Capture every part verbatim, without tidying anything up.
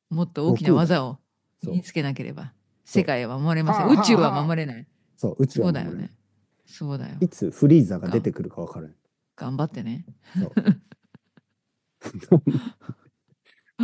もっと大きな悟空だよ。 技を身そう。 につけなければ世そう。 界は守れません。 はあは宇宙はあはあ。 守れない。 そう、宇宙は守れない。 そうだよね。そうだよ。 いつフリーザが出がてくるか分からない。 頑張ってね。 そう。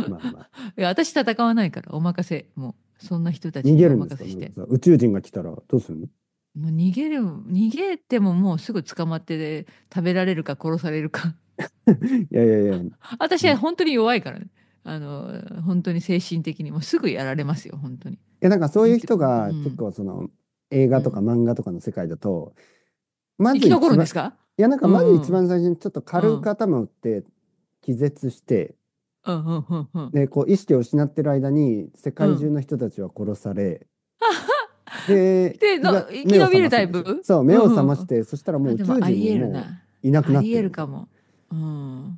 まあまあ。 いや、私戦わないからお任せ。もうそんな人たち逃におげるんですか、 任せして。 のりこさん。宇宙人が来たらどうするの？ もう逃げる、逃げてももうすぐ捕まってで食べられるか殺されるか。 いやいやいや。 私は本当に弱いからね。あの、本当に精神的にもうすぐやられますよ、本当に。 や、なんかそういう言って、 人が結うん、 構その映画とかうん。 漫画とかの世界だと、ま生き残ず一番、 るんですか？ いやなんかうまず一んうん。 番最初にちょっとうん。 軽く頭打って気絶して、 うんうんうんうん。 で、こう意識を失ってる間に世うん。 界中の人たちは殺され、で、 で、 気が、 の、生き目を覚延びるますんですよ。 タイプ。 そう、目をうんうんうん。 覚まして、そしたらもうあ、 宇宙人でもありももえるな。 ういなくなっありてるみたいな。 えるかも。うん。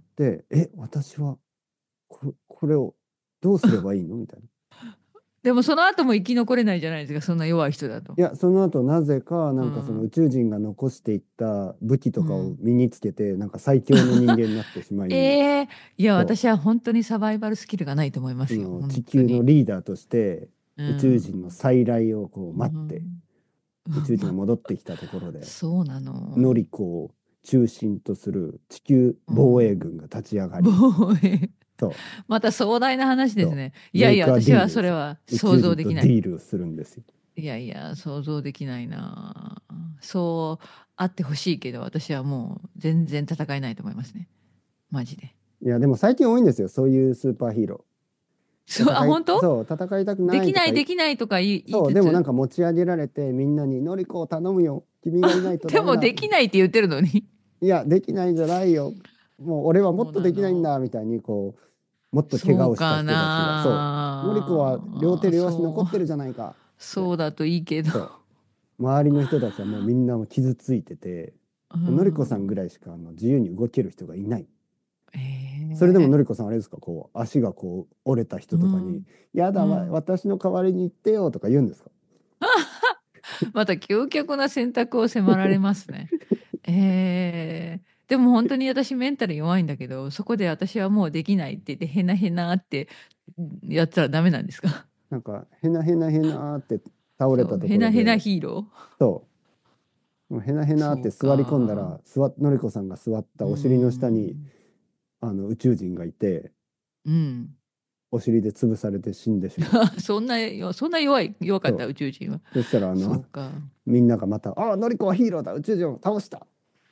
で、え、私はこ、これをどうすればいいのみたいな。 でもその後も生き残れないじゃないですか、そんな弱い人だと。 いや、その後なぜか、なんかその宇うん。 宙人が残していった武器とかをうん。 身につけて、なんか最強の人間になってしまい、 ええ、いや、 そ私は本当にサバイバルスキルがないと思いまう、そすよ。 の地球の本当に。 リーダーとしてう宇宙人のん。 再来をこうう待って、 ん。 宇宙人がま、 戻ってきたところで、 そうなの。 ノリコを中心とする地球う防衛ん。 軍が立ち上がり、 防衛。 そまた壮大な話う、そですね。いう、メイやいや、私はクアディールですよ。 それは宇想宙人と像できない。 ディールをするんですよ。 いやいや、想像できないな。そうあってほしいけど、私はもう全然戦えないと思いますね。マジで。 いや、でも最近多いんですよ、そういうスーパーヒーロー。 そう、あ、 戦い、 本当？ そう、戦いたくできない、 ないとかい、 できないとか言い、言いそう、でもなんつつ、 か持ち上げられてみんなに、のりこを頼むよ。君がいないとでもダメだ。 できないって言ってるのに。 いや、できないんじゃないよ。もう俺はもそうっとできないんなの。 だ、みたいに、こう、もっと怪我をしたそうか人たちが、そう、のりこは両手な。 両足残そう、 ってるじゃないか。で、 そうだといいけど。 そう、周りの人たちはもうみんなも傷ついてて、 うのりこさんぐん。 らいしかあの自由に動ける人がいない。それでもええ、 のりこさんあれですか、こう、足がこう折れた人うとかに、 ん。 やだわ、 うん。 私の代わりに言ってよとか言うんですか？ また究極な選択を迫られますね。ええ、でも本当に私メンタル弱いんだけど、そこで私はもうできないって言って、へなへなってやったらダメなんですか？ なんか、へなへなへなーって倒れそう、 たとへなへなころで、 ヒーロー。 そう、もうへなへなーってそう座り込んだか。 ら、座っ、のりこさんが座っうたお尻の下に、 ん。 あの宇宙人がいて、 うん。 お尻で潰されて死んでしまう。 そんな、そんな弱い、弱かったそう。 宇宙人は。 そしたら、あの、 そうか。 みんながまた、ああ、のりこはヒーローだ、宇宙人を倒した。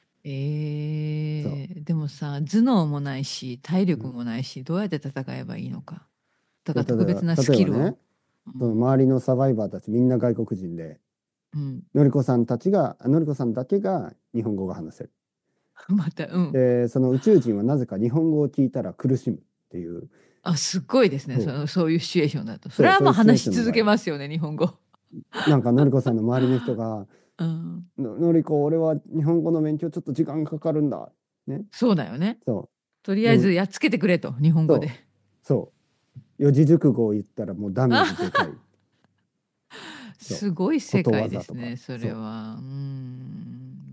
そええ、でもさ、頭脳もないし、体う。うん、 力もないし、どうやって戦えばいいのか。だいや、 からただ、 特別なス例えばね、 キルを。うそのん。 周りのサバイバーたち、みんな外国人で、 うん。 のりこさんたちが、のりこさんだけが日本語が話せる。 また、うん。 で、その宇宙人はなぜか日本語を聞いたら苦しむっていう、 あ、すっごいですね。そそう、 の、そういうシチュエーションだと。それそう、 はもうそういうシチュエー話し続ションの場合、 けますよね、日本語。 なんかのりこさんの周りの人が、 うん。 の、のりこ、俺は日本語の勉強ちょっと時間かかるんだ。ね。 そうだよね。 そとりう。よ、 あえずやっつけてくれと、日本語で。 そう、そう。四字熟語を言ったらもうダメージでかあ、 い。そう。 すごい世こと界わざとか。 ですね、それそは。うん。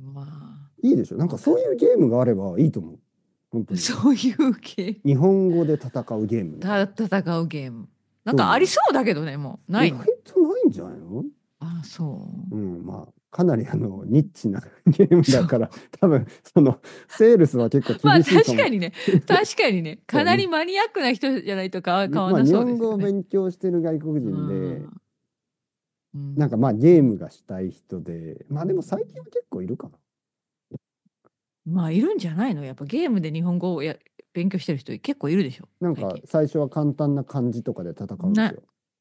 まう。いいでしょ。なんかあ、 そういうゲームがあればいいと思う。本当に。 そういう系。 日本語で戦うゲームみたいた、 な。 戦うゲーム。なんかありそう。 そうだけどね、もう。な意外いの。 とないんじゃないの？ あ、そうん、まあ、かなりあの、ニッチなゲームう。そう。 だから、多分、その、セールスは結構まあ厳しいかも。 確かにね、確かにね、 そう、に、 かなりマニアックな人じゃないと買わ、 に、 買わなまあ、日そうですよね。 本語を勉強してる外国う人で、 ん。うん。 なんかまあゲームがしたい人で、まあでも最近は結構いるかな。 まあいるんじゃないの？やっぱゲームで日本語をや勉強してる人結構いるでしょ、 なんか最近。 最初は簡単な漢字とかで戦うんですな、 よ。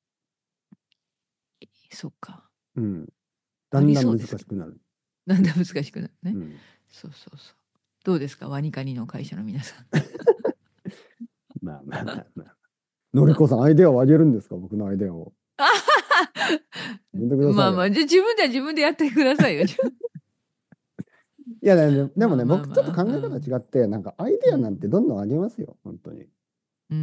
そっか。 うん。だありんだん難そうですけど。 しくなる。 なんだ難しくなるね。 うん。 そうそうそう。どうですかワニカニの会社の皆さん。 まあまあまあまあ。のりこさん、アイデアをあげるんですか？僕のアイデアを。やめてくださまあまあ、 いよ。 じゃあ自分では自分でやってくださいよ。じゃあいや、ででもね、 まあまあ僕ちょっと考まあ。 え方違って、なんかアイデアなんてうん。 どんどんあげますよ。本当に。 うん。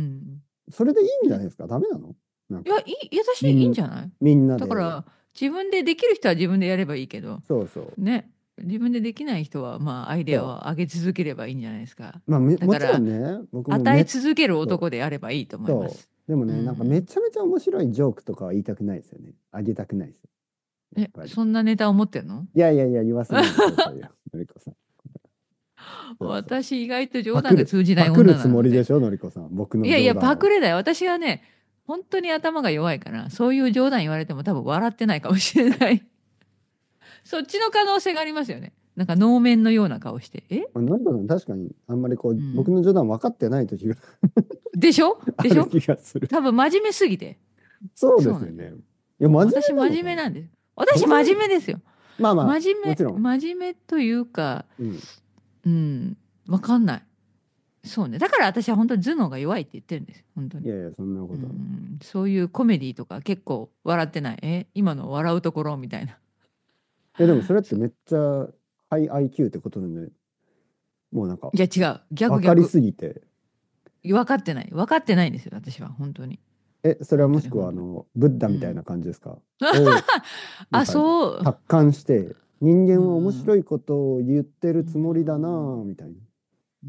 それでいいんじゃないですか？ダメなの？なんいや、 か、 いい、私いいんみん、 じゃない？ みんなで、 だから、自分でできる人は自分でやればいいけど、 そうそう。 ね。自分でできない人は、まあ、アイデアをそ上げ続ければいいんじゃないですか。 う。まあ、みもちろんだから、 ね、僕も与えめ、 続けるそう男であればいいと思いまそす。 でもうね、なんかめん。 ちゃめちゃ面白いジョークとかは言いたくないですよね。あげたくないですよ。やっえ、 ぱり。 そんなネタを持ってんの？ いやいやいや、言わせないでくださいよ。のりこさん。そうそう。 私意外と冗談パクる、 が通じないパクる女なので。 つもりでしょ、のりこさん。僕のいやいや、 冗談を。 パクレだよ。私はね、本当に頭が弱いから、そういう冗談言われても多分笑ってないかもしれない。そっちの可能性がありますよね。なんか能面のような顔して。えまあ、のりこさん、確かにあんまりこう、僕うん。 の冗談分かってない時がでしょあるでしょ？ 気がする。 多分真面目すぎて。 そうでそうなんです。 すよね。いや、 うん、 真面私真面目なのかな。 目なんです。私真真面目。 面目ですよ。 まあまあ、 真面目、 もちろん。 真面目というか、 うん。 うん、わかんない。そうね。だから私は本当に頭脳が弱いって言ってるんです。本当に。 いやいや、そんなうことは。 ん、そういうコメディとか結構笑ってない。え、今の笑うところみたいな。 え、でもそれってそめっちゃハイ アイキュー ってことなんで、もうなんか、 いや違う。逆分かり逆。 すぎて。 分かってない。分かってないんですよ。私は。本当に。 え、それは本もしくは、 当に本当に。 あの、ブッダうん。 みたいな感じですか？を、なんあ、 か、 そう。 達観して、人う間は面ん。 白いことを言ってうるつもりだなぁ、 ん。 みたいな。 うん。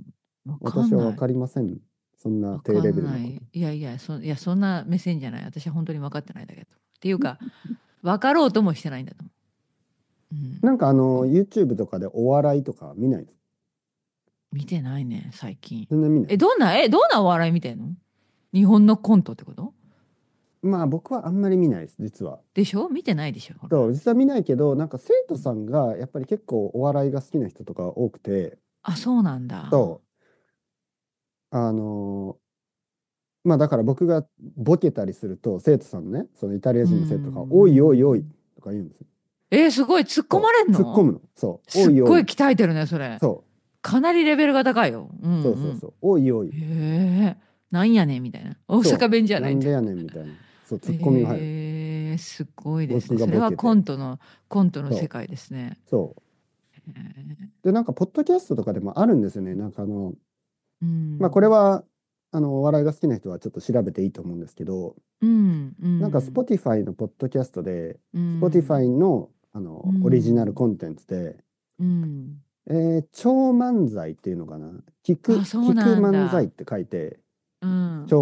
分か私は分んない。 かりません。そんな低わかレベルなこと。 んない。いやいや、そ、いや、そんな目線じゃない。私は本当に分かってないだけど。っていうか、分かろうともしてないんだと思う。うん。 なんかあの、 こ YouTube とかでお笑いとか見ないです。 見てないね、最近。え、 全然見ない。 どんな、え、どんなお笑い見てんの？日本のコントってこと？ まあ僕はあんまり見ないです、実は。 でしょ？見てないでしょ、ほら。 そう、実は見ないけど、なんか生徒うん。 さんがやっぱり結構お笑いが好きな人とか多くて、 あ、そうなんだ。 そう、あのーまあだから僕がボケたりすると、生徒さんのね、そのイタリアう人の生徒が、おいおいおいん。 とか言うんですよ。 えーすごい、突っ込まそう、突っ込れんの？ むの。そう、おすっごいいおい。 鍛えてるね、それ。 そう、 かなりレベルが高いよ。うんうん。 そうそうそう、おいおい。 へえ、なんやねんみたいな。大阪そ弁じゃう、 ないんだ。 なんでやねんみたいな。そう、ツッコミが入る。 えー、すごいですね。 僕がそれはボケて。 コントの、コントの世そう、 界ですね。 そう。 へーで、なんか、ポッドキャストとかでもあるんですよね。なんかあの、 うまあこれん。 は、あの、お笑いが好きな人はちょっと調べていいと思うんですけど、 うん。うなんか、 ん。 Spotify のポッドキャストで、 う Spotify ん。 の、あうの、オリジナルん。 コンテンツで、 うん。 えー超漫才っていうのかな。聞あ、 く、聞くそうなんだ。 漫才って書いて、 うん。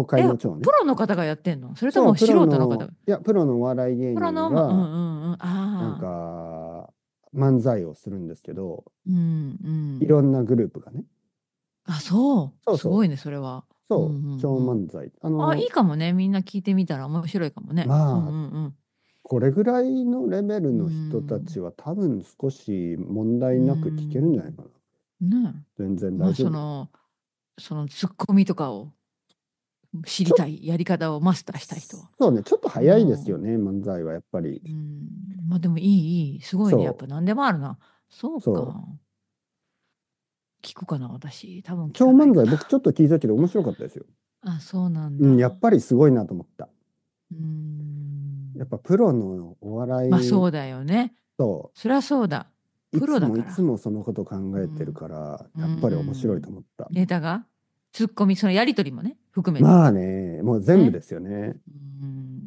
懲戒え、 の懲ね。 プロの方がやってんの？それとそう、 も素プロ人の方？ の、いや、プロのお笑い芸プロの、ま、うん人が、 うんうん。 なんああ。 か、漫才をするんですけど、 うんうん。 いろんなグループがね。 あ、そう。 そうそう、 すごいね、それは。うんうそう、超んうん。 漫才。ああ、いの、 いかもね。みんな聞いてみたら面白いかもね。うんまあ、 うんこれぐらいのレベルうん。うの人たちん。 は多分少し問う題なく聞けるんじゃないん。 かな。 ね全然え。まあ、 大丈夫よ。 その、そのツッコミとかを知ちょ、 りたい、やり方をマスターしたい人は。 そうね、ちょっとう早いですよん。 ね、漫才はやっぱり。 うん。まあでもいい、いい。すごいね。やっそぱ何でもあるな。そうう、そか。聞くかな、私。多分う。 聞かない超漫才、僕ちかな。 ょっと聞いたけど面白かったですよ。 あ、そうなんうん、やだ。 っぱりすごいなと思った。 うん。 やっぱプロのお笑いまあそうだよね。 と、 そりゃそうだ。プロいつもいだから。 つもそのこと考えてるうん。 から、 うやっぱり面白いとん。 思った。 ネタがツッコミ、そのやりとりもね、含めて。 まあね、もう全部ね。 ですよね。 うん。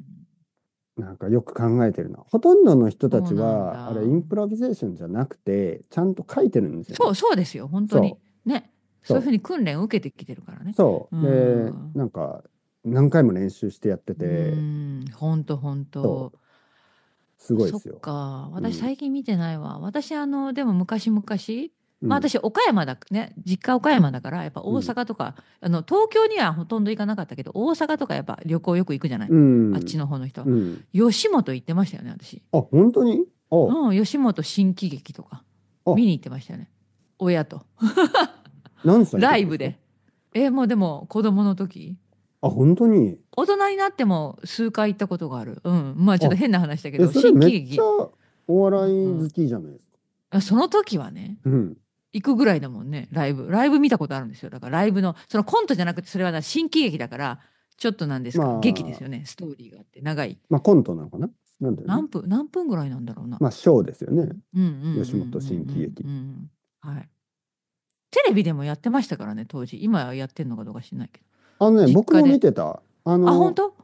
なんかよく考えてるな。ほとんどの人たそうなんちは、あれ、イだ。 ンプロビゼーションじゃなくて、ちゃんと書いてるんですよね。 そう、そうですよ。本当に。 そう、 ね。そういうふうそう、 に訓練を受けてきてるからね。 そうう。で、 ん。 なんか、何回も練習してやってうて、 ん。本当本当。 そう、すごいでそっすよ。 か。 うん、 私最近見てないわ。私あの、でも昔々、まあうん、 私岡山だね、実家岡山だから、やっぱ大うん、 阪とか、あの、東京にはほとんど行かなかったけど、大阪とかやっぱ旅行よく行くじゃない。 うあっちん、 の方の人は。 うん。 吉本行ってましたよね、私。 あ、本当に？あ、 うん、吉本新喜劇とか、 あ、 見に行ってましたよね。親と。 何歳の時ですか？ ライブで。え、もうでも子供の時。 あ、本当に？ 大人になっても数回行ったことがある。うん。まあちょっとあ、 変な話だけえ、 ど、 それめっちゃ新喜劇。 おう笑い好ん。 きじゃないですか。 あ、その時はね、 うん。 行くぐらいだもんね、ライブ。ライブ見たことあるんですよ。だからライブの、そのコントじゃなくて、それはな新喜劇だから、ちょっとなんですまか、劇ですよあ、 ね。ストーリーがあって、長い。 まあコントなのかな。なんだよね。 何分、何分ぐらいなんだろうな。 まあショーですよね。 うんうんうん吉本新喜劇。 うんうんうん。はい。テレビでもやってましたからね、当時。今やってんのかどうか知らないけど。 あのね、僕も見実家で。 てた。ああ、本の、 当？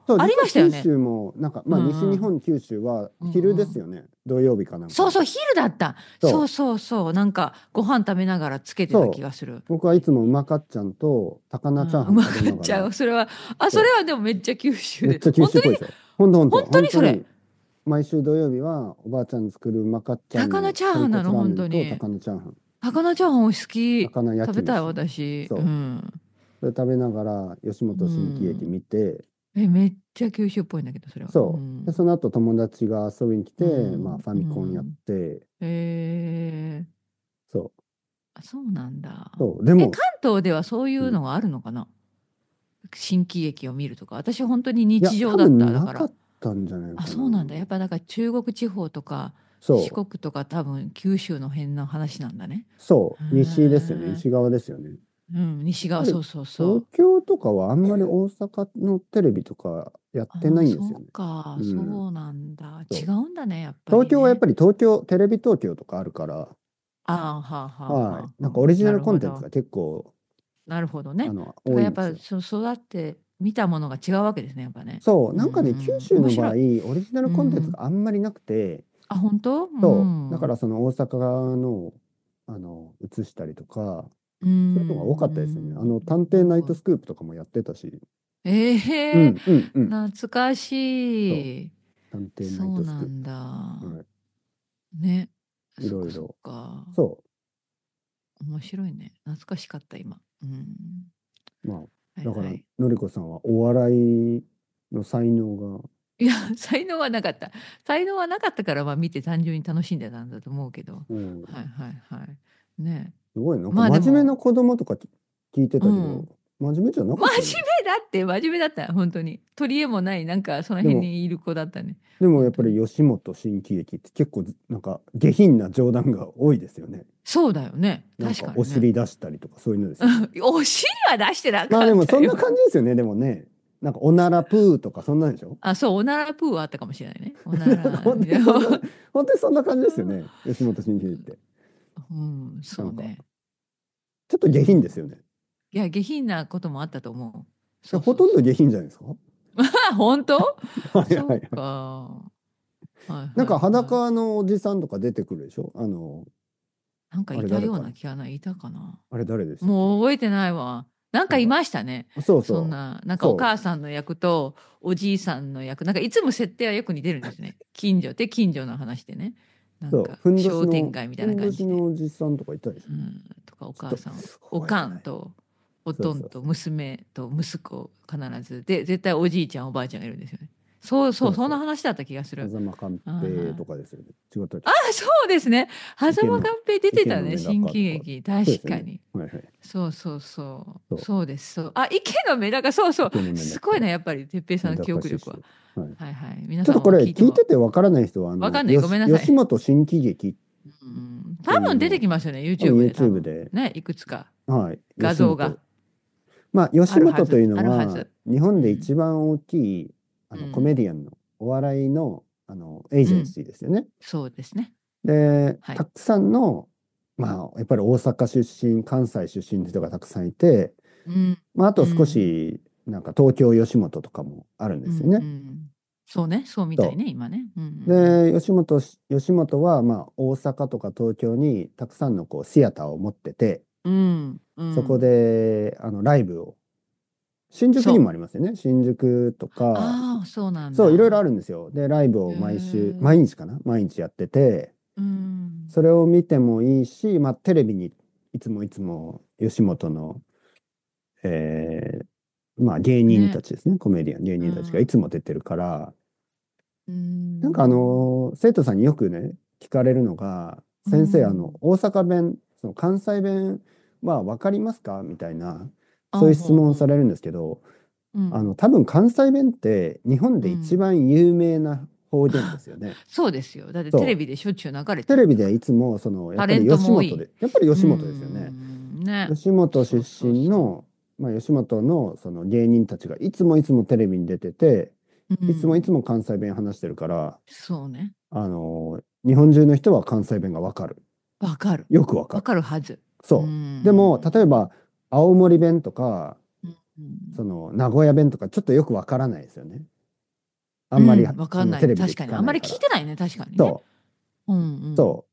そう、 あり実は九ましたよね。 州も、なんか、まあ、 うんうん。 西日本、九州はうん昼うん。 ですよね。土曜日かなんかに。 そうそう、昼だった。そうそう、 そうそう。なんか、ご飯食べながらつけてた気そう。 がする。 僕はいつもうまかっちゃんと高うん、 菜チャーハンうまか食べながら、 っちゃう。それは、あ、それそはでもめっちゃ九州う、めっで。 ちゃ九本当に、 州っぽいでしょ。ほんとほん本と、 当にそれ。 本当に、毎週土曜日はおばあちゃん作るうまかっちゃん高菜の豚チャーハンなの、 骨ラーメン本当に。 と高菜チャーハン、 高菜チャーハンお好き。 高菜焼食べたい、 き飯。 私。うそう。 ん。 それ食べながら吉う本新喜劇ん。 見て、 え、めっちゃ九州っぽいんだけど、それは。うそう。で、そん。 の後友達が遊びに来うて、まあん。 ファうミコンやっん。 て、 えー、 そう。 あ、そうなんだ。 そう。でえ、関も、 東ではそういうん。 うのがあるのかな？新喜劇を見るとか。私本当にいや、 日常多だった。 分なかっだから。 たんじゃないあ、 かな。 そうなんだ。やっぱだから中国地方とか四そう。 国とか多分九州の辺の話なんだね。へそう。西ですよね。 え。 西側ですよね。やっうん、西側、 ぱりそうそうそ東う。 京とかはあんまり大阪のテレビとかやってああ、 ないんですよね。 そうか。 うん。 そうなんだ。違そう。 うんだね、やっぱ東りね。 京はやっぱり東京、テレビ東京とかあるから、 ああ、はあ、はあ、 はい。 はあ、はあ。 なんかオリジナなルコンテンツるほど。 が結構、 なるほどね。 あの、 だからやっぱ、 多いんですよ。 そ、育って見たものが違うわけですね、やっぱね。 そう。 うなんかね、九ん、 州の場合、 面白い。 オリジナルうコンテンツん。 があんまりなくて、 あ、本当？うそう。だかん。 らその大阪の、あの、映したりとか、 うそういうのが多かったですね。あん。 の、探偵ナイトなるほど。 スクープとかもやってたし。 ええ、 うんうんうん。 懐かそう。 しい。 探偵ナイそうトスクーなんだ。 プ。はい。 ね。そっかそっいろいろ。 か。 そ面白いね。懐かしかった、今。うん。 う。まあ、だから、 はいはい。 のりこさんはお笑いの才能が、 いや、才能はなかった。才能はなかったから、まあ見て単純に楽しんでたんだと思うけど。 うん、 はいはいはい。ね。 すごい、なんかまあでも、 真面目な子供とか聞いてうん。 たけど、真面目じゃなか真面ったよね。 目だって、真面目だった。本当に。取り柄もない、なんかそのでも、 辺にいる子だったね。 でもやっぱり本当に。 吉本新喜劇って結構ずなんか下品な冗談が多いですよね。 そうだよね。 なんか確かにね。 お尻出したりとかそういうのですよね。 お尻は出してなまあでもかったよ。 そんな感じですよね。でもね、なんかおならプーとかそんなんでしょ？ あ、そう、おならプーはあったかもしれないね。おななんから。 本当にそんな、本当にそんな感じですよね。吉本新喜劇って。 うん、 なんか、 そうね。 ちょっと下品ですうん。 よね。 いや、下品なこともあったと思う。 え、 そうほそうそう。 とんど下品じゃないですか？はあ、本当？ いはいそうはい。 か。はいなんかはいはい。 裸のおじさんとか出てくるでしょ？あの、 なんかあいたようれ誰かな？ な気がない、いたかな。 あれ誰でしたっけ？ もう覚えてないわ。なんかいなんか、 ましたね。 そうそそんな、なんう。 かおそ母さんの役とおじいさんの役、なんかいつも設定はよく似てるんですね。近所で近所の話でね。なう。そう。 んかふんどし商店の、 街みたいなふんど感じで。 しのおじさんとかいたでしょ？ うん、とかおちょっと母さん、おか覚えてない。 んとおとんとそうそうそう。 娘と息子必ず。で、絶対おじいちゃんおばあちゃんがいるんですよね。そうそう、そんなそうそう。 話だった気がする。 狭間寛平あとかですよね。違ったっあ、 け？ そうですね。狭間池の、 寛平出てたね、 池のメダ新カとか。 喜劇。 そうですよね。 確かに。 はいはい。 そうそうそう。 そう。 そうです。そう。あ、池のメダカ、そうそう。 池のメダカ。 すごいな、やっぱり、哲平さんのメダ記憶力は。 カシシド。はい。 はいはい。皆さんちょっとこれも聞いても、 聞いててわからない人は、あの、 わかんない。 よし、 ごめんなさい。 吉本新喜劇っうん、多分出てていうのを、 きますよね、 多分 YouTube で多 YouTube 分。 で、 ね、いくつかはい、 画像が吉本。まあ、吉あるはず、 本というのあるはは、 ず。 日本でうん。 一番大きい、あの、コメうん。 ディアンの、お笑いの、あの、エージェンうん。 シーですよね。 そうですね。 で、 はい。 たくさんの、まあ、やっぱり大阪出身、関西出身の人がたくさんいて、 うん。 まあ、あうと少ん。 し、なんか東京吉本とかもあるんうん。うですよね。 ん。そうね。そうみたいそね、今ね。うん。うう。 ん。 で、吉本し、吉本は、まあ、大阪とか東京にたくさんのこうシアターを持ってて、 うん。うそこん。 で、あの、ライブを、新宿にもあそう。 りますよね。新宿とか、 ああ、そうなんそう、いろいろあだ。 るんですよ。で、ライブへを毎週、毎え。 日かな毎日やってて、 うん。 それを見てもいいし、まあ、テレビにいつもいつも吉本の、えーまあ、芸人たね。 ちですね。コメディアン、芸人たちがいうん。 つも出てるから、 うなんかあん。 の生徒さんによくね、聞かれるのが、 う先生、あの、 ん。 大阪弁、その関西弁は分かりますかみたいな、 あ、 そういう質ほうほ問されるんですけど、 う。うん。 あの、多分関西弁って日本で一うん。 番有名な方言ですよね。 そうですよ。だってテレそう。 ビでしょっちゅう流れてテレビでいるんだから。 つも、その、やっぱりタレントも多い。 吉本で、やっぱりう吉本ですよね。 ん。ね。 吉本出そうそうそ身の、まあ、吉本のその芸人たちがいつもいつもテレビに出てて、 う。ういつもいつん。 も関西弁話してるから、 そうね。 あの日本中の人は関西弁がわかる。 わかる。 よくわかる。 わかるはず。うそう。でも、例えん。 ば、青森弁とか、 うん。 その、名古屋弁とか、ちょっとよくわからないですよね。 あんまり、 うん、わかあの、 んない。 テレビで確かに。あんまり聞かないから。 聞いてないね。確かにね。 そうんうう、 ん。 そう。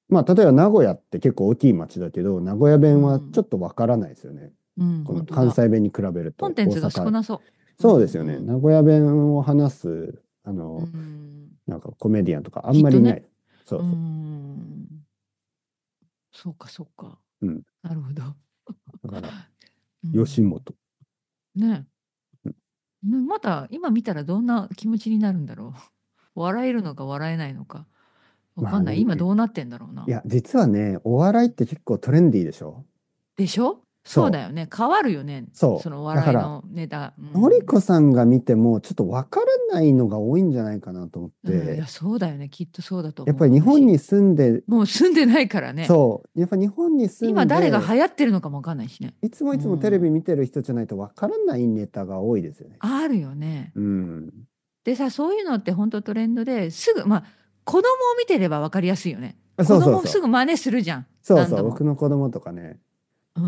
まあ、例えば名古屋って結構大きい町だけど、名古屋う弁はちょっん。 とわからないですよね。 うん、 この本当だ。 関西弁に比べると、 コンテンツが少大阪。 なそう。うんそうですよね。名古屋弁を話す、あうん。うの、 ん。 なんかコメディアンとかあんきっとね。 まりいない。そううそん。そうか、そうか。 う。うん。 なるほど。 だから、 うん。 吉本。 ね。 うん、 ねまた今見たらどんな気持ちになるんだろう。笑えるのか笑えないのか。わかんない。 まあでもね、 今どうなってんだろうな。 いや、実はね、お笑いって結構トレンディーでしょ？ でしょ？そうだそう。 よね。変わるよね。そそう。だの笑いから、 のネタ。うのりん。 こさんが見ても、ちょっとわからないのが多いんじゃないかなと思っうん、いて、 や、そうだよね。きっとそうだと思う。 やっぱり日本私。 に住んで、 もう住んでないからね。 そう、やっぱ日本に住今誰がんで、 流行ってるのかもわかんないしね。 いつもいつもテレうん。 ビ見てる人じゃないとわからないネタが多いですよね。 あるよね。 うん。 でさ、そういうのって本当トレンドですぐ、まあ、子供を見てれば分かりやすいよね。子供そうそうそう。 すぐ真似するじゃん。 そうそう、 何度も。 僕の子供とかね。 うん。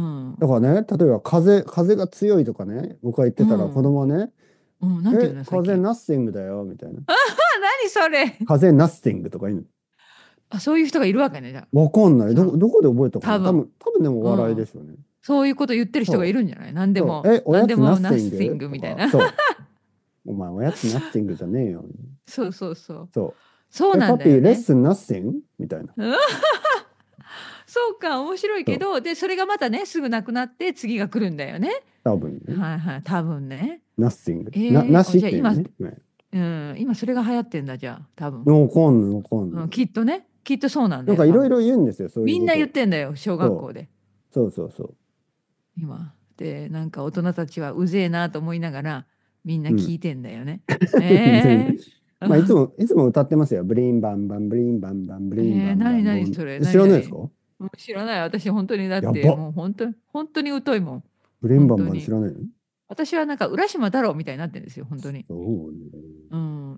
だからね、例えば風、風が強いとかね、僕が言ってたら子うん。 供はね、 うん。なんていうえ、 の最近。 風ナッシングだよ、みたいな。 あ、何それ。 風ナッシングとか言うあ、そういう人がいるわけね、じゃあ。 の。わかんない。ど、 その、 どこで覚えたか多分。 な？多分、多分でもおうん。 笑いでしょうね。 そういうこと言ってる人がいそるんじゃない？何でう。そう。 も、 え、おやつナッ何でもナッシンシングとか、 グみたいな。 そう。お前、おやつナッシングじゃねえよ。 そうそうそう。 そう。え、 そうなんパピー、レッだよね。 スンナッシングみたいな。 うん。そうか、面白いそう。 けど、で、それがまたね、すぐなくなって次が来るんだよね。 多分ね。 はいはい、多分ね。 ナッシング。な、 えー、おなしっじゃあ今、 ていうね。ね、 うん、今それが流行ってんだ、じゃあ、多分。 わかんない、わかんうん、 ない。 きっとね、きっとそうなんだよ、 なんかいろい多分。 ろ言うんですよ、そういうみんな言っことを。 てんだよ、小学そう。 校で。 そうそうそう。 今。で、なんか大人たちはうぜえなと思いながら、みんなうん。 聞いてんだよね。 全然。 えー、 まあ、いつも、いつも歌ってますよ。ブリンバンバン、ブリンバンバン、ブリンバえー、何ンバンボン。 何それ、 え、知何何。 らないですか？ うん知らない。私、本当にだって、 やば。 もう本当に、本当に疎いもん。 ブリンバン本当に。 バン知らないの？ 私はなんか浦島太郎みたいになってるんですよ、本当に。 そうね。 うん。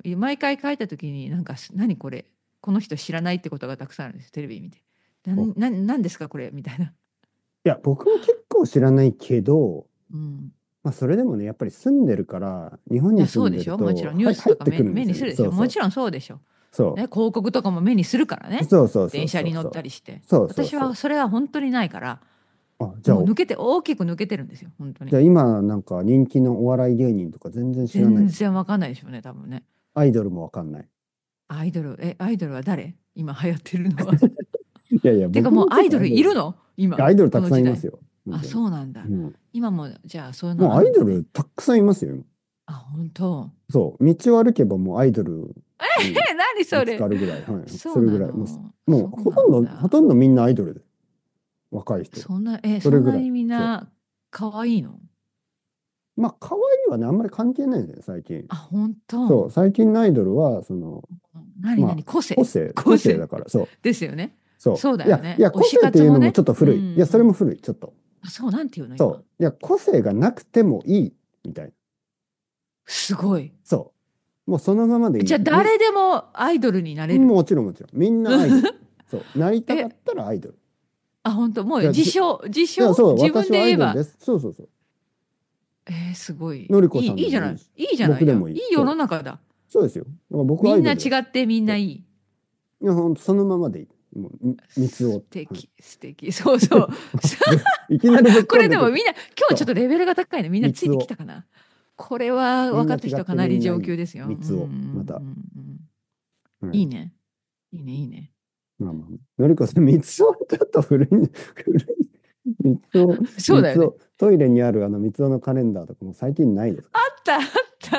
毎回書いた時になんか、何これ、この人知らないってことがたくさんあるんです、テレビ見て。なあ、いん、なん、なんですか、これみたいな。 や、僕も結構知らないけど、 うん。 まあ、それでもね、やっぱり住んでるから、日本いや、 に住んでそうでしょもちると、 ろんニュはい、 ースとか目、 入ってくるんで目すよね。 にするでしょ。 そうそもちろんそうでしょ。 う。そね、広告とかも目にするからう。 ね。 そうそうそう電車に乗っそうそう。 たりして。 そうそうそう。 私はそれは本当にないから、 あ、じゃあ、 もう抜けて、大きく抜けてるんですよ、本当に。 じゃあ今、なんか人気のお笑い芸人とか全然知らない全です。 然わかんないでしょうね、多分ね。 アイドルもわかんない。 アイドル、え、アイドルは誰？今流行ってるのは。 いやいや、 てか僕もちょっもうアイドルとアイドル、 いるの今、 アイドルたくこの時代。 さんいますよ。本あ、 当に。 そうなんだ。 うん。 今も、じゃあそういうのもうアイドあるんだね。 ルたくさんいますよ。 あ、本当。 そう。道を歩けばもうアイドルにえ、何見つそれ。 かるぐらい。はい。 そうなそれぐらい。もの。 う、もうそうなほとんど、ほんだ。 とんどみんなアイドルです。若い人。 そんな、え、 それぐらい。 そんなにみんそな可愛いの？ う。まあ、可愛いはね、あんまり関係ないんだよ、最近。 あ、本当。 そう。最近のアイドルは、その、 何まあ、 何個性？ 個性、個個性性だから。そう。 ですよね。 そう。いや、いそうだよね。 や、 推し個性っていうのもち活もね。 ょっとう古い。いや、それもん。 古い、ちょっと。 あ、そう、なんていうの今。 そう。いや、個性がなくてもいい、みたいな。 すごい。 そう。もうそのままでいい。 じゃあみ、 誰でもアイドルになれる？ もちろんもちろん。みんなアイドル。そう。なりたかっえ、 たらアイドル。 あ、本当もういや、じ、い自称、自称や、そう、 自分私はアで言えば。 イドルです。そうそうそう。 えー、すごい。 のりこいい、 さんいいじゃない。 でもいいし、 いいじゃないじゃん。 僕でもいい。 いい世のそう。 中だ。 そうですよ。だから僕はみんな違アイドルです。 ってみんなそいい。 う。いや、ほんとそのままでいい。もう、み、三つを。はい。 素敵、素敵。そうそう。 ぶいきなりぶっこ込んでくる。 れでもみんな、今日ちょっとそレベルが高いね。みんう。 なついてき三つを。 たかな。これはみんな分かった人違ってみかなり上んないい。 級ですよ。うんうん三つを。また。 うんうん。 はい。 いいね。いいね、いいね。 まあまあ。のりこさん、三つをちょっと古い、古い。三つを、 そうだよね。 三つを、トイレにあるあの三つをのカレンダーとかも最近ないですか？ あったあった。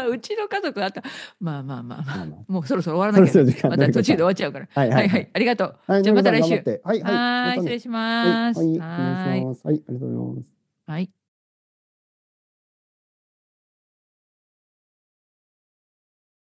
うちの家族あった。まあまあまあまあ。 まあまあ。 もうそろそろ終わらそなきゃね。 ろそろ時間、 また途中でのりこさん。 終わっちゃうから。 はいはいはい。 はいはい。ありがとう。 はい、 じゃあのりこさんまた来週。 頑張って。はいはい。まはーい。 たね。 失礼しはい、 ます。 はい、お願いしはーい。 ます。はい、ありがとうございます。 はい。